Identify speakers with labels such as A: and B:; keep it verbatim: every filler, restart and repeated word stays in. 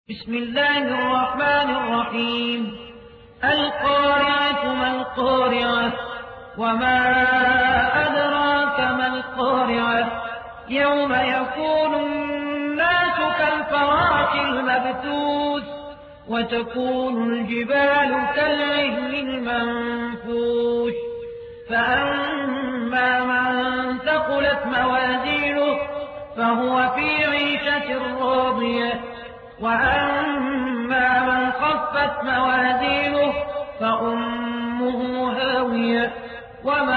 A: بسم الله الرحمن الرحيم القارعة ما القارعة وما أدراك ما القارعة يوم يكون الناس كالفراش المبثوث وتكون الجبال كالعهن المنفوش فأما من ثقلت موازينه فهو في عيشة راضية وأما من خفت موازينه فأمه هاوية وما